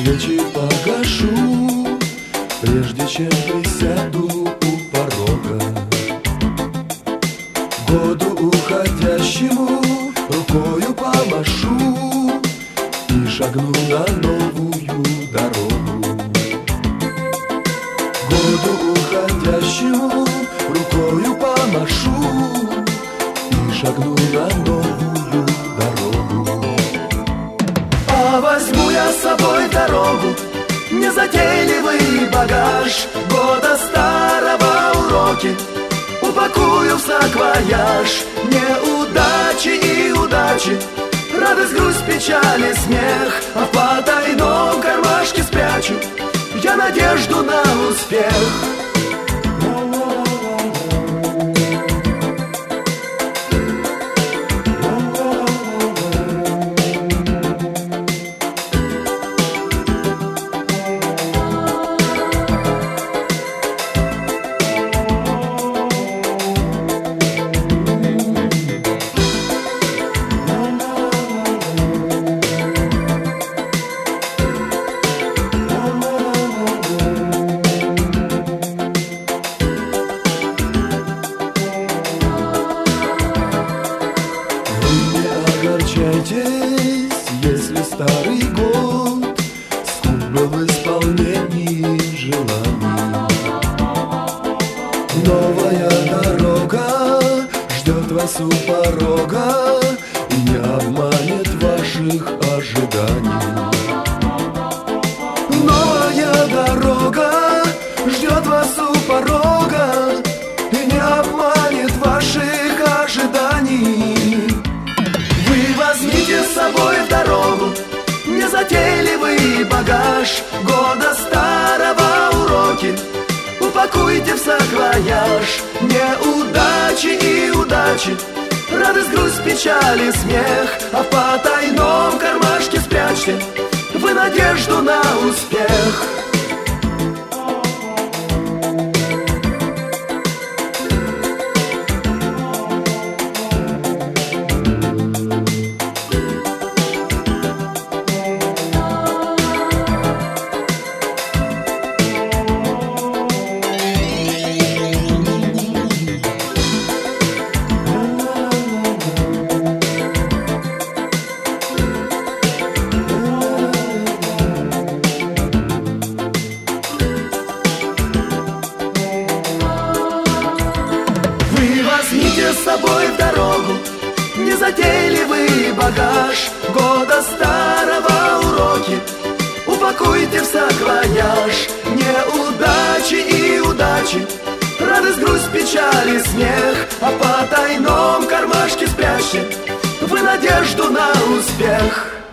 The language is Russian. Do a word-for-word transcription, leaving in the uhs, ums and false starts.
свечи погашу, прежде чем присяду у порога. Году уходящему рукою помашу и шагну на новую дорогу. Году уходящему рукою помашу и шагну на новую дорогу. А возьму я с собой в дорогу незатейливый багаж года старого уроки, упакую в саквояж неудачи и удачи, радость, грусть, печаль и смех, а в потайном кармашке спрячу я надежду на успех. Огорчайтесь, если старый год скуп был в исполнении желаний. Новая дорога ждет вас у порога и не обманет ваших ожиданий. Новая дорога ждет вас у порога и не обманет ваших ожиданий. Возьмите с собой в дорогу незатейливый багаж года старого уроки, упакуйте в саквояж неудачи и удачи, радость, грусть, печаль и смех, а в потайном кармашке спрячьте вы надежду на успех. Возьмите с собой в дорогу незатейливый багаж года старого уроки, упакуйте в саквояж неудачи и удачи, радость, грусть, печаль и смех, а в потайном кармашке спрячьте вы надежду на успех.